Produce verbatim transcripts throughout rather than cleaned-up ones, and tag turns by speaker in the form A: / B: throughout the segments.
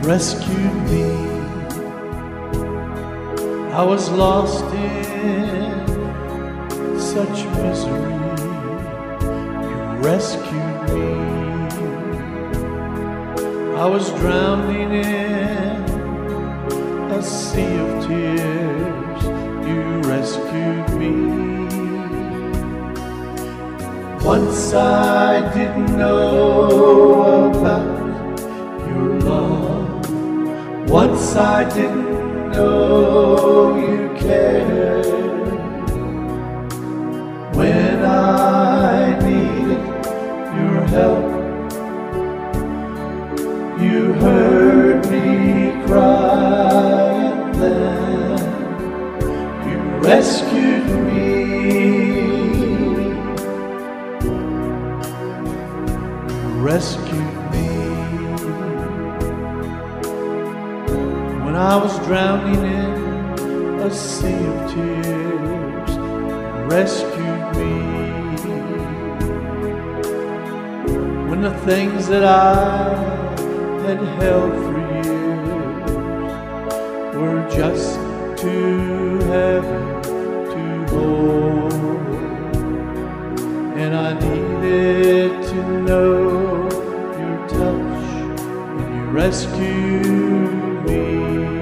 A: rescued me. I was lost in such misery. You rescued me. I was drowning in a sea of tears. You rescued me. Once I didn't know about your love. Once I didn't know you cared. When I needed your help, you heard me cry, and then you rescued me. You rescued me. When I was drowning in a sea of tears, you rescued me. When the things that I had held for years were just too heavy to hold, and I needed to know your touch, and you rescued me.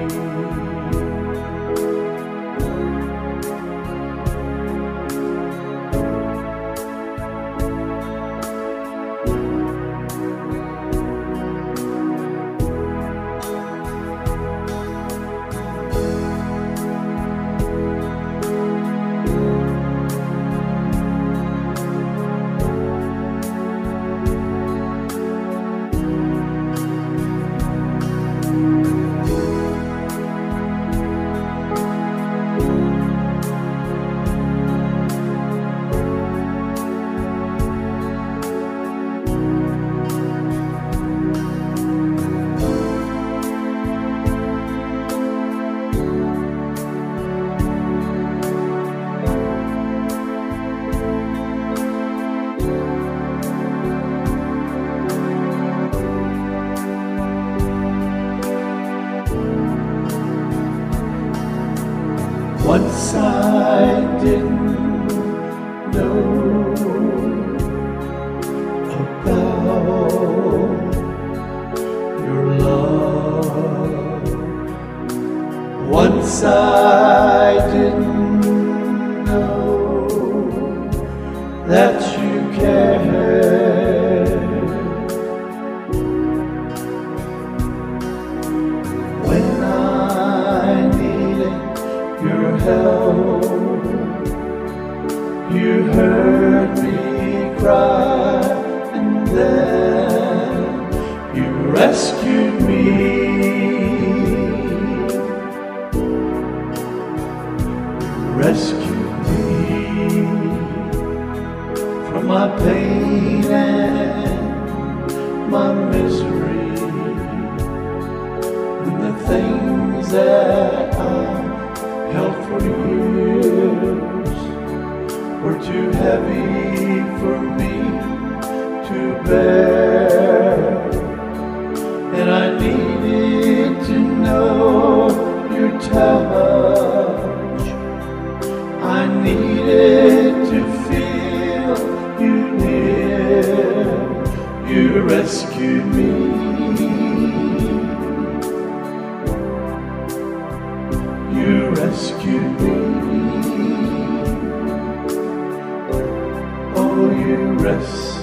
A: Once I didn't know about your love. Once I didn't know that you cared. When I needed your help, you heard me cry, and then you rescued me. You rescued me from my pain and my misery, when the things that I held for years were too heavy for me to bear, and I needed to know your touch. I needed to feel you near. You rescued me. You rescued me. Oh, you rescued me.